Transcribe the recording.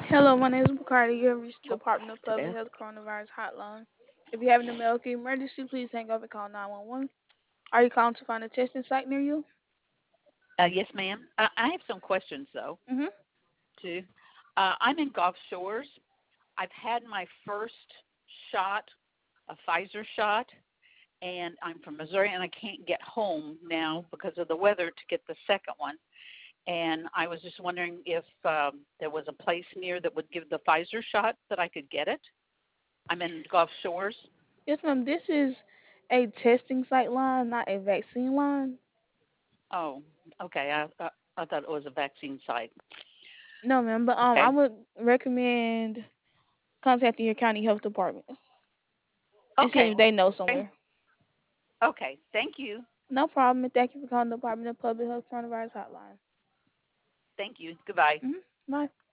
Hello, my name is Bacardi. You have reached the Oh, Department of to Public that. Health Coronavirus Hotline. If you have a medical emergency, please hang up and call 911. Are you calling to find a testing site near you? Yes, ma'am. I have some questions though Mm-hmm. too. I'm in Gulf Shores. I've had my first shot, a Pfizer shot, and I'm from Missouri, and I can't get home now because of the weather to get the second one. And I was just wondering if there was a place near that would give the Pfizer shot that I could get it. I'm in Gulf Shores. Yes, ma'am. This is a testing site line, not a vaccine line. Oh, okay. I thought it was a vaccine site. No, ma'am. But I Okay. would recommend contacting your county health department and seeing Okay. if they know somewhere. Okay. Thank you. No problem. And thank you for calling the Department of Public Health Coronavirus Hotline. Thank you. Goodbye. Mm-hmm. Bye.